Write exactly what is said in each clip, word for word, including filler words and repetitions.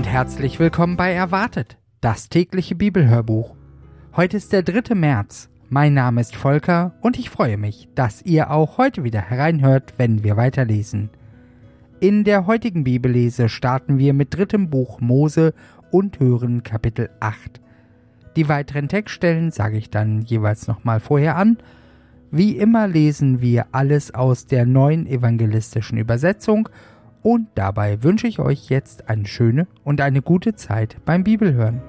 herzlich willkommen bei Erwartet, das tägliche Bibelhörbuch. Heute ist der dritte März. Mein Name ist Volker und ich freue mich, dass ihr auch heute wieder hereinhört, wenn wir weiterlesen. In der heutigen Bibellese starten wir mit drittem Buch Mose und hören Kapitel acht. Die weiteren Textstellen sage ich dann jeweils nochmal vorher an. Wie immer lesen wir alles aus der neuen evangelistischen Übersetzung und dabei wünsche ich euch jetzt eine schöne und eine gute Zeit beim Bibelhören.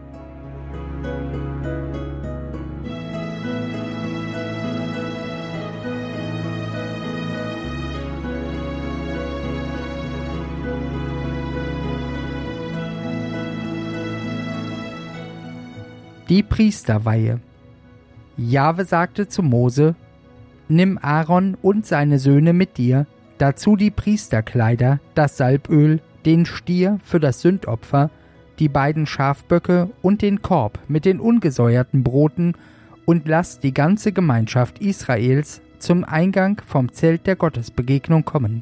Die Priesterweihe. Jahwe sagte zu Mose: Nimm Aaron und seine Söhne mit dir, dazu die Priesterkleider, das Salböl, den Stier für das Sündopfer, die beiden Schafböcke und den Korb mit den ungesäuerten Broten und lass die ganze Gemeinschaft Israels zum Eingang vom Zelt der Gottesbegegnung kommen.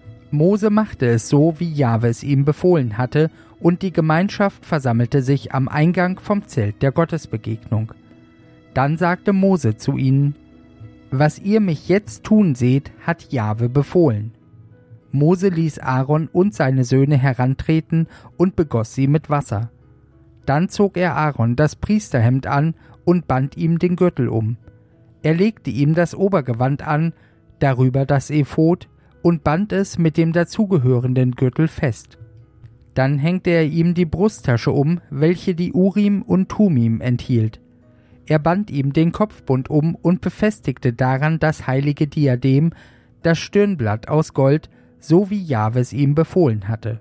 Mose machte es so, wie Jahwe es ihm befohlen hatte, und die Gemeinschaft versammelte sich am Eingang vom Zelt der Gottesbegegnung. Dann sagte Mose zu ihnen: Was ihr mich jetzt tun seht, hat Jahwe befohlen. Mose ließ Aaron und seine Söhne herantreten und begoss sie mit Wasser. Dann zog er Aaron das Priesterhemd an und band ihm den Gürtel um. Er legte ihm das Obergewand an, darüber das Ephod, und band es mit dem dazugehörenden Gürtel fest. Dann hängte er ihm die Brusttasche um, welche die Urim und Tumim enthielt. Er band ihm den Kopfbund um und befestigte daran das heilige Diadem, das Stirnblatt aus Gold, so wie Jahwe es ihm befohlen hatte.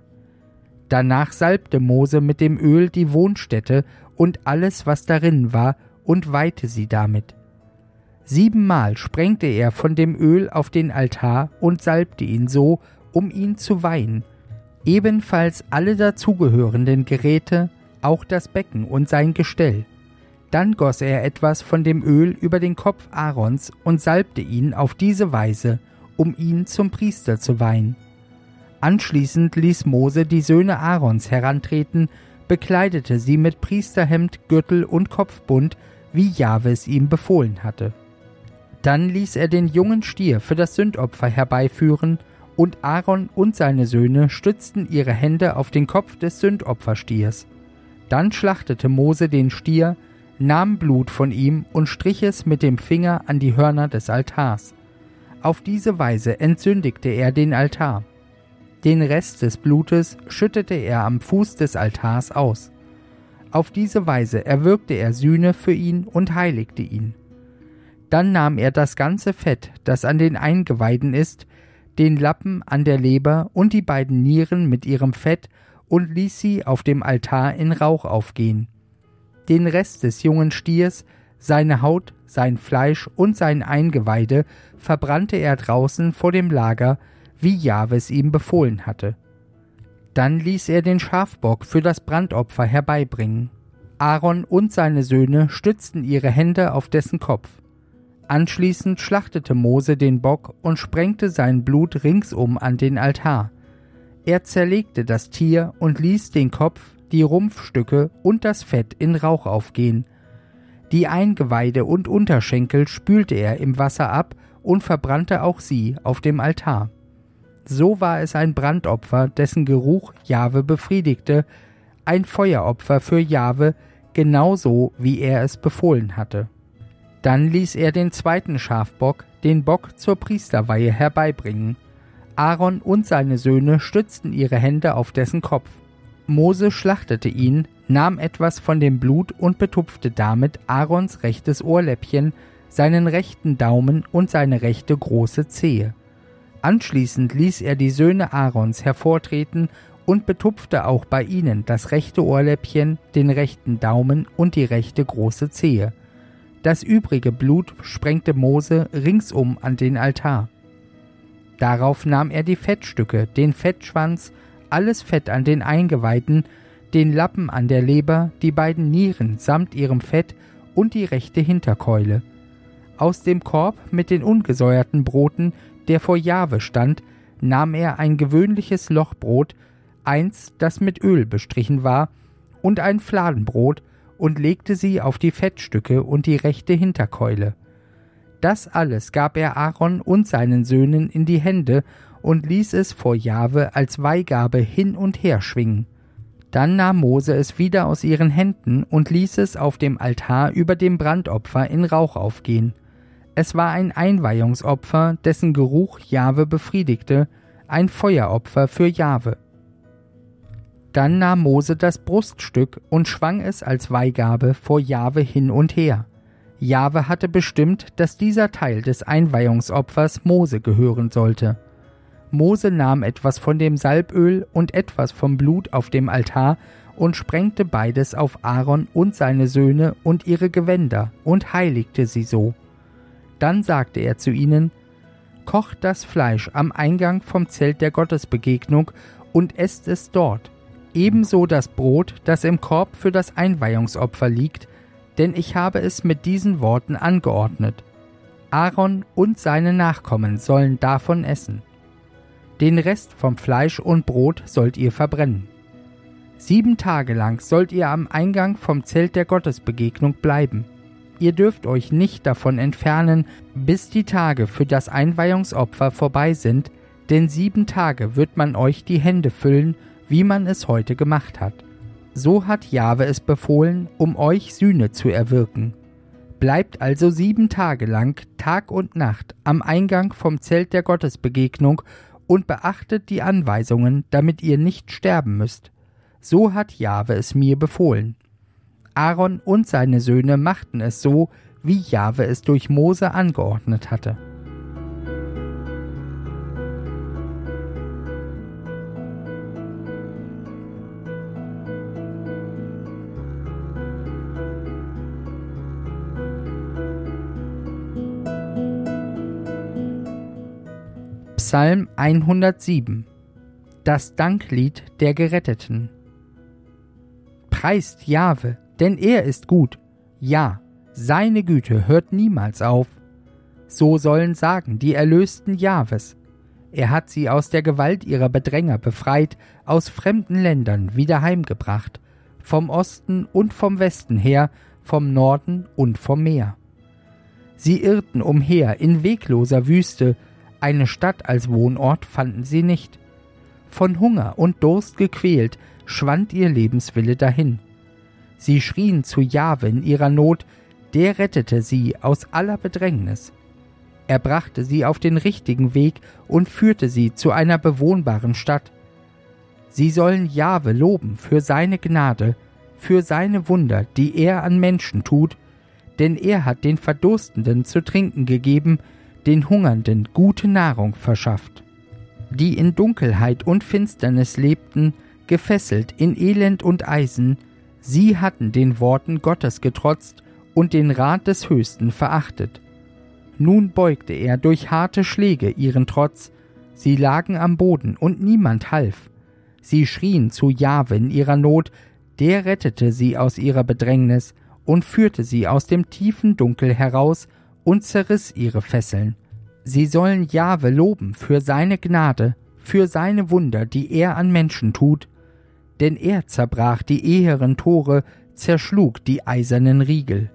Danach salbte Mose mit dem Öl die Wohnstätte und alles, was darin war, und weihte sie damit. Siebenmal sprengte er von dem Öl auf den Altar und salbte ihn so, um ihn zu weihen. Ebenfalls alle dazugehörenden Geräte, auch das Becken und sein Gestell. Dann goss er etwas von dem Öl über den Kopf Aarons und salbte ihn auf diese Weise, um ihn zum Priester zu weihen. Anschließend ließ Mose die Söhne Aarons herantreten, bekleidete sie mit Priesterhemd, Gürtel und Kopfbund, wie Jahwe es ihm befohlen hatte. Dann ließ er den jungen Stier für das Sündopfer herbeiführen, und Aaron und seine Söhne stützten ihre Hände auf den Kopf des Sündopferstiers. Dann schlachtete Mose den Stier, nahm Blut von ihm und strich es mit dem Finger an die Hörner des Altars. Auf diese Weise entsündigte er den Altar. Den Rest des Blutes schüttete er am Fuß des Altars aus. Auf diese Weise erwirkte er Sühne für ihn und heiligte ihn. Dann nahm er das ganze Fett, das an den Eingeweiden ist, den Lappen an der Leber und die beiden Nieren mit ihrem Fett und ließ sie auf dem Altar in Rauch aufgehen. Den Rest des jungen Stiers, seine Haut, sein Fleisch und sein Eingeweide verbrannte er draußen vor dem Lager, wie Jahwe es ihm befohlen hatte. Dann ließ er den Schafbock für das Brandopfer herbeibringen. Aaron und seine Söhne stützten ihre Hände auf dessen Kopf. Anschließend schlachtete Mose den Bock und sprengte sein Blut ringsum an den Altar. Er zerlegte das Tier und ließ den Kopf, die Rumpfstücke und das Fett in Rauch aufgehen. Die Eingeweide und Unterschenkel spülte er im Wasser ab und verbrannte auch sie auf dem Altar. So war es ein Brandopfer, dessen Geruch Jahwe befriedigte, ein Feueropfer für Jahwe, genauso wie er es befohlen hatte. Dann ließ er den zweiten Schafbock, den Bock zur Priesterweihe, herbeibringen. Aaron und seine Söhne stützten ihre Hände auf dessen Kopf. Mose schlachtete ihn, nahm etwas von dem Blut und betupfte damit Aarons rechtes Ohrläppchen, seinen rechten Daumen und seine rechte große Zehe. Anschließend ließ er die Söhne Aarons hervortreten und betupfte auch bei ihnen das rechte Ohrläppchen, den rechten Daumen und die rechte große Zehe. Das übrige Blut sprengte Mose ringsum an den Altar. Darauf nahm er die Fettstücke, den Fettschwanz, alles Fett an den Eingeweiden, den Lappen an der Leber, die beiden Nieren samt ihrem Fett und die rechte Hinterkeule. Aus dem Korb mit den ungesäuerten Broten, der vor Jahwe stand, nahm er ein gewöhnliches Lochbrot, eins, das mit Öl bestrichen war, und ein Fladenbrot, und legte sie auf die Fettstücke und die rechte Hinterkeule. Das alles gab er Aaron und seinen Söhnen in die Hände und ließ es vor Jahwe als Weihgabe hin und her schwingen. Dann nahm Mose es wieder aus ihren Händen und ließ es auf dem Altar über dem Brandopfer in Rauch aufgehen. Es war ein Einweihungsopfer, dessen Geruch Jahwe befriedigte, ein Feueropfer für Jahwe. Dann nahm Mose das Bruststück und schwang es als Weihgabe vor Jahwe hin und her. Jahwe hatte bestimmt, dass dieser Teil des Einweihungsopfers Mose gehören sollte. Mose nahm etwas von dem Salböl und etwas vom Blut auf dem Altar und sprengte beides auf Aaron und seine Söhne und ihre Gewänder und heiligte sie so. Dann sagte er zu ihnen: Kocht das Fleisch am Eingang vom Zelt der Gottesbegegnung und esst es dort, ebenso das Brot, das im Korb für das Einweihungsopfer liegt, denn ich habe es mit diesen Worten angeordnet. Aaron und seine Nachkommen sollen davon essen. Den Rest vom Fleisch und Brot sollt ihr verbrennen. Sieben Tage lang sollt ihr am Eingang vom Zelt der Gottesbegegnung bleiben. Ihr dürft euch nicht davon entfernen, bis die Tage für das Einweihungsopfer vorbei sind, denn sieben Tage wird man euch die Hände füllen, wie man es heute gemacht hat. So hat Jahwe es befohlen, um euch Sühne zu erwirken. Bleibt also sieben Tage lang, Tag und Nacht, am Eingang vom Zelt der Gottesbegegnung und beachtet die Anweisungen, damit ihr nicht sterben müsst. So hat Jahwe es mir befohlen. Aaron und seine Söhne machten es so, wie Jahwe es durch Mose angeordnet hatte. Psalm hundertsieben. Das Danklied der Geretteten. Preist Jahwe, denn er ist gut. Ja, seine Güte hört niemals auf. So sollen sagen die Erlösten Jahwes. Er hat sie aus der Gewalt ihrer Bedränger befreit, aus fremden Ländern wieder heimgebracht, vom Osten und vom Westen her, vom Norden und vom Meer. Sie irrten umher in wegloser Wüste, eine Stadt als Wohnort fanden sie nicht. Von Hunger und Durst gequält, schwand ihr Lebenswille dahin. Sie schrien zu Jahwe in ihrer Not, der rettete sie aus aller Bedrängnis. Er brachte sie auf den richtigen Weg und führte sie zu einer bewohnbaren Stadt. Sie sollen Jahwe loben für seine Gnade, für seine Wunder, die er an Menschen tut, denn er hat den Verdurstenden zu trinken gegeben, den Hungernden gute Nahrung verschafft. Die in Dunkelheit und Finsternis lebten, gefesselt in Elend und Eisen, sie hatten den Worten Gottes getrotzt und den Rat des Höchsten verachtet. Nun beugte er durch harte Schläge ihren Trotz, sie lagen am Boden und niemand half. Sie schrien zu Jahwe in ihrer Not, der rettete sie aus ihrer Bedrängnis und führte sie aus dem tiefen Dunkel heraus und zerriss ihre Fesseln. Sie sollen Jahwe loben für seine Gnade, für seine Wunder, die er an Menschen tut, denn er zerbrach die eheren Tore, zerschlug die eisernen Riegel.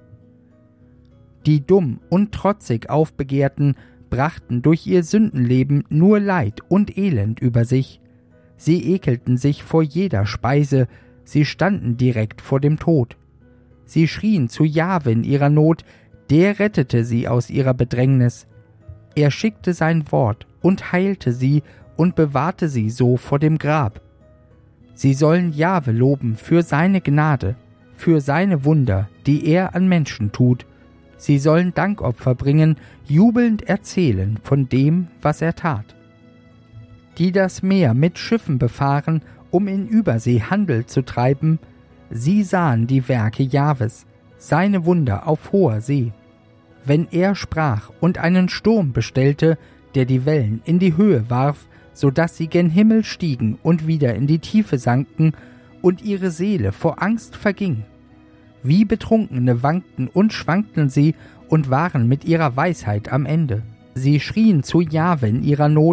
Die dumm und trotzig aufbegehrten, brachten durch ihr Sündenleben nur Leid und Elend über sich. Sie ekelten sich vor jeder Speise, sie standen direkt vor dem Tod. Sie schrien zu Jahwe in ihrer Not, der rettete sie aus ihrer Bedrängnis. Er schickte sein Wort und heilte sie und bewahrte sie so vor dem Grab. Sie sollen Jahwe loben für seine Gnade, für seine Wunder, die er an Menschen tut. Sie sollen Dankopfer bringen, jubelnd erzählen von dem, was er tat. Die das Meer mit Schiffen befahren, um in Übersee Handel zu treiben, sie sahen die Werke Jahwes, seine Wunder auf hoher See. Wenn er sprach und einen Sturm bestellte, der die Wellen in die Höhe warf, so daß sie gen Himmel stiegen und wieder in die Tiefe sanken, und ihre Seele vor Angst verging. Wie Betrunkene wankten und schwankten sie und waren mit ihrer Weisheit am Ende. Sie schrien zu Jahwe in ihrer Not,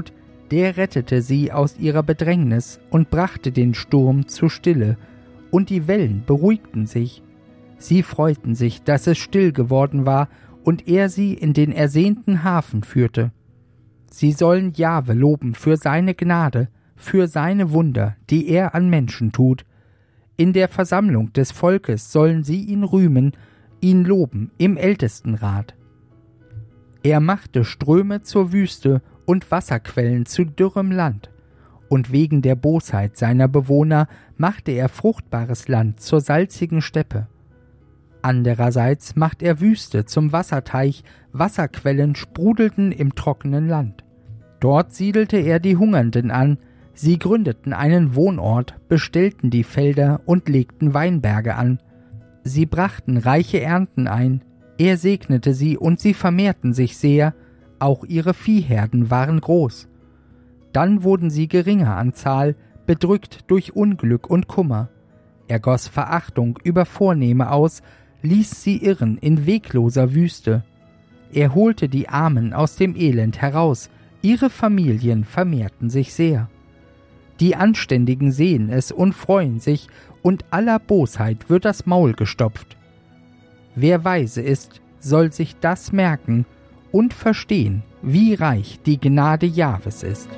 der rettete sie aus ihrer Bedrängnis und brachte den Sturm zur Stille, und die Wellen beruhigten sich. Sie freuten sich, dass es still geworden war und er sie in den ersehnten Hafen führte. Sie sollen Jahwe loben für seine Gnade, für seine Wunder, die er an Menschen tut. In der Versammlung des Volkes sollen sie ihn rühmen, ihn loben im Ältestenrat. Er machte Ströme zur Wüste und Wasserquellen zu dürrem Land, und wegen der Bosheit seiner Bewohner machte er fruchtbares Land zur salzigen Steppe. Andererseits macht er Wüste zum Wasserteich, Wasserquellen sprudelten im trockenen Land. Dort siedelte er die Hungernden an, sie gründeten einen Wohnort, bestellten die Felder und legten Weinberge an. Sie brachten reiche Ernten ein, er segnete sie und sie vermehrten sich sehr, auch ihre Viehherden waren groß. Dann wurden sie geringer an Zahl, bedrückt durch Unglück und Kummer. Er goss Verachtung über Vornehme aus, ließ sie irren in wegloser Wüste. Er holte die Armen aus dem Elend heraus, ihre Familien vermehrten sich sehr. Die Anständigen sehen es und freuen sich, und aller Bosheit wird das Maul gestopft. Wer weise ist, soll sich das merken und verstehen, wie reich die Gnade Jahwes ist.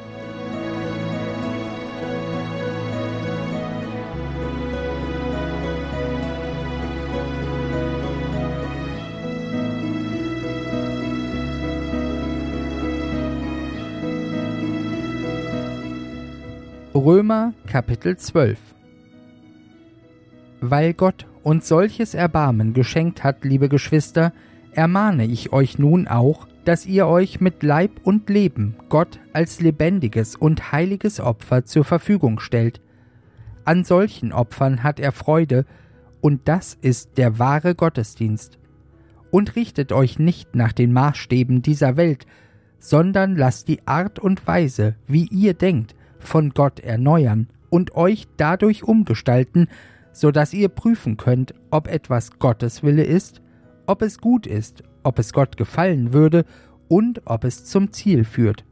Römer Kapitel zwölf. Weil Gott uns solches Erbarmen geschenkt hat, liebe Geschwister, ermahne ich euch nun auch, dass ihr euch mit Leib und Leben Gott als lebendiges und heiliges Opfer zur Verfügung stellt. An solchen Opfern hat er Freude, und das ist der wahre Gottesdienst. Und richtet euch nicht nach den Maßstäben dieser Welt, sondern lasst die Art und Weise, wie ihr denkt, von Gott erneuern und euch dadurch umgestalten, so dass ihr prüfen könnt, ob etwas Gottes Wille ist, ob es gut ist, ob es Gott gefallen würde und ob es zum Ziel führt.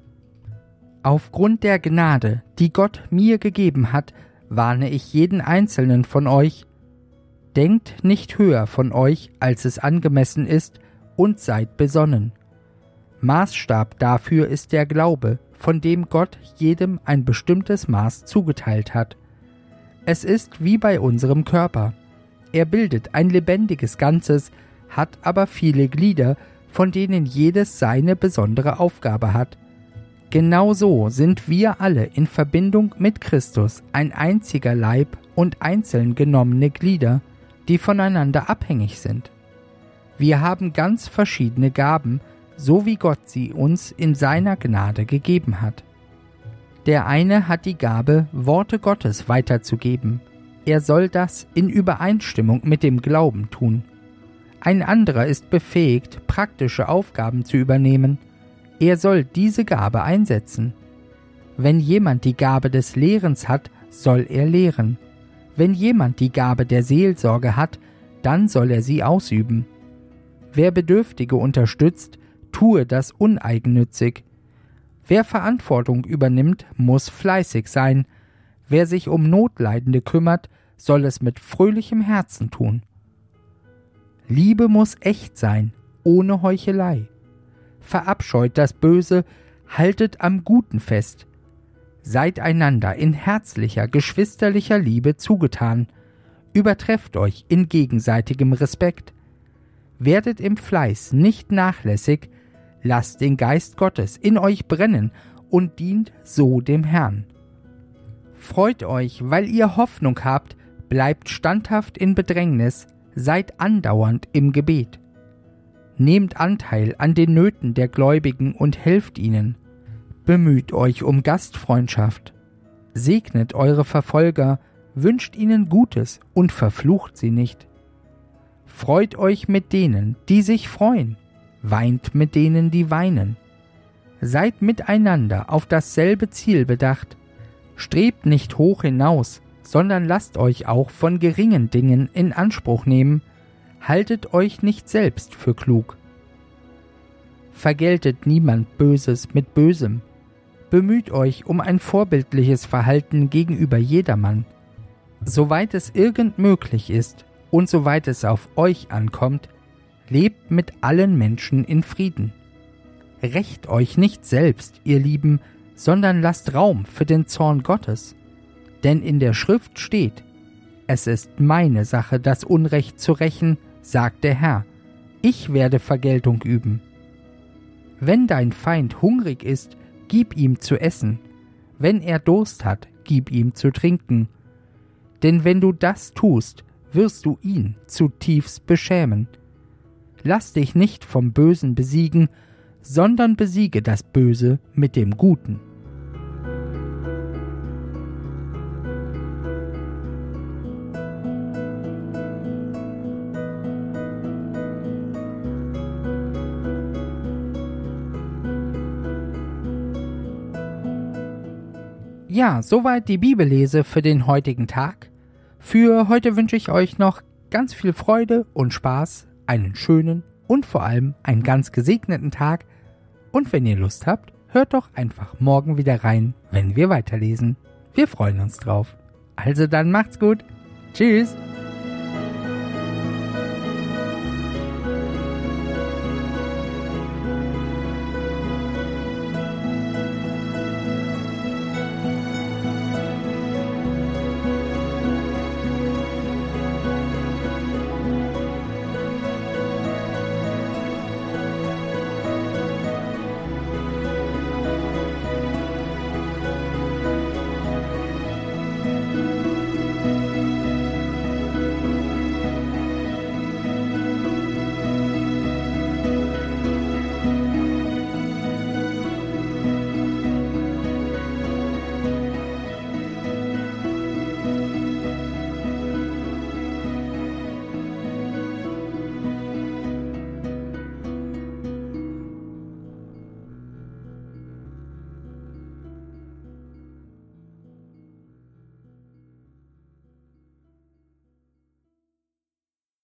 Aufgrund der Gnade, die Gott mir gegeben hat, warne ich jeden Einzelnen von euch: Denkt nicht höher von euch, als es angemessen ist, und seid besonnen. Maßstab dafür ist der Glaube, von dem Gott jedem ein bestimmtes Maß zugeteilt hat. Es ist wie bei unserem Körper. Er bildet ein lebendiges Ganzes, hat aber viele Glieder, von denen jedes seine besondere Aufgabe hat. Genauso sind wir alle in Verbindung mit Christus ein einziger Leib und einzeln genommene Glieder, die voneinander abhängig sind. Wir haben ganz verschiedene Gaben, so wie Gott sie uns in seiner Gnade gegeben hat. Der eine hat die Gabe, Worte Gottes weiterzugeben. Er soll das in Übereinstimmung mit dem Glauben tun. Ein anderer ist befähigt, praktische Aufgaben zu übernehmen. Er soll diese Gabe einsetzen. Wenn jemand die Gabe des Lehrens hat, soll er lehren. Wenn jemand die Gabe der Seelsorge hat, dann soll er sie ausüben. Wer Bedürftige unterstützt, tue das uneigennützig. Wer Verantwortung übernimmt, muss fleißig sein. Wer sich um Notleidende kümmert, soll es mit fröhlichem Herzen tun. Liebe muss echt sein, ohne Heuchelei. Verabscheut das Böse, haltet am Guten fest. Seid einander in herzlicher, geschwisterlicher Liebe zugetan. Übertrefft euch in gegenseitigem Respekt. Werdet im Fleiß nicht nachlässig, lasst den Geist Gottes in euch brennen und dient so dem Herrn. Freut euch, weil ihr Hoffnung habt, bleibt standhaft in Bedrängnis, seid andauernd im Gebet. Nehmt Anteil an den Nöten der Gläubigen und helft ihnen. Bemüht euch um Gastfreundschaft. Segnet eure Verfolger, wünscht ihnen Gutes und verflucht sie nicht. Freut euch mit denen, die sich freuen, weint mit denen, die weinen. Seid miteinander auf dasselbe Ziel bedacht. Strebt nicht hoch hinaus, sondern lasst euch auch von geringen Dingen in Anspruch nehmen. Haltet euch nicht selbst für klug. Vergeltet niemand Böses mit Bösem. Bemüht euch um ein vorbildliches Verhalten gegenüber jedermann. Soweit es irgend möglich ist und soweit es auf euch ankommt, lebt mit allen Menschen in Frieden. Rächt euch nicht selbst, ihr Lieben, sondern lasst Raum für den Zorn Gottes. Denn in der Schrift steht: Es ist meine Sache, das Unrecht zu rächen, sagt der Herr. Ich werde Vergeltung üben. Wenn dein Feind hungrig ist, gib ihm zu essen. Wenn er Durst hat, gib ihm zu trinken. Denn wenn du das tust, wirst du ihn zutiefst beschämen. Lass dich nicht vom Bösen besiegen, sondern besiege das Böse mit dem Guten. Ja, soweit die Bibellese für den heutigen Tag. Für heute wünsche ich euch noch ganz viel Freude und Spaß, einen schönen und vor allem einen ganz gesegneten Tag. Und wenn ihr Lust habt, hört doch einfach morgen wieder rein, wenn wir weiterlesen. Wir freuen uns drauf. Also dann macht's gut. Tschüss.